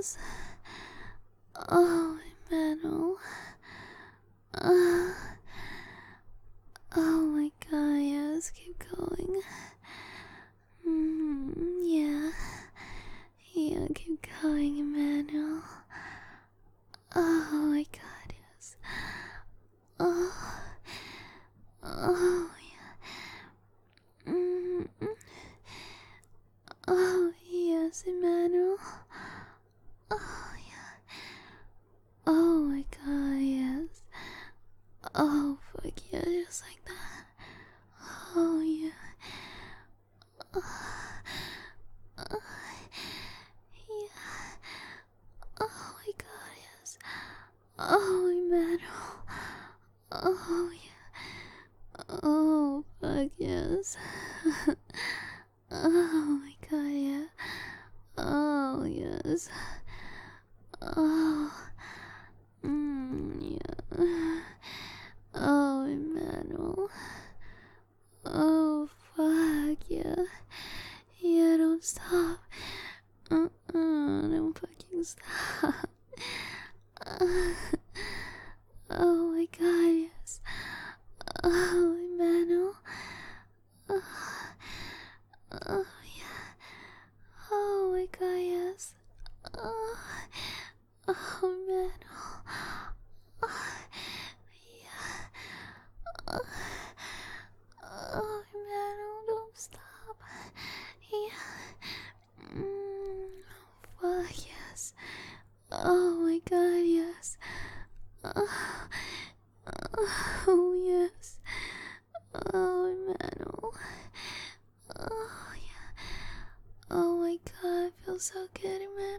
yes. Oh, Emmanuel. Uh, oh my god, yes, keep going. Yeah. Yeah, keep going, Emmanuel. Oh my god, yes. Oh. Oh, yeah. Oh, yes, Emmanuel. Oh, yeah. Oh my god, yes. Oh, fuck yeah, just like that. Oh, yeah. Oh, yeah. Oh my god, yes. Oh, Emmanuel. Oh, yeah. Oh, fuck yes. Oh my god, yeah. Oh, yes. Oh, yeah. Oh, Emmanuel. Oh, fuck yeah. Yeah, don't stop. Don't fucking stop. Oh my god, yes. Oh, Emmanuel. Oh, oh yeah. Oh my god, yes. Oh, oh Emmanuel. Oh, yeah. Oh, oh Emmanuel, don't stop. Yeah. Fuck yes. Oh my god, yes. Oh, oh yes. Oh, Emmanuel. Oh, yeah. Oh my god, I feel so good, Emmanuel.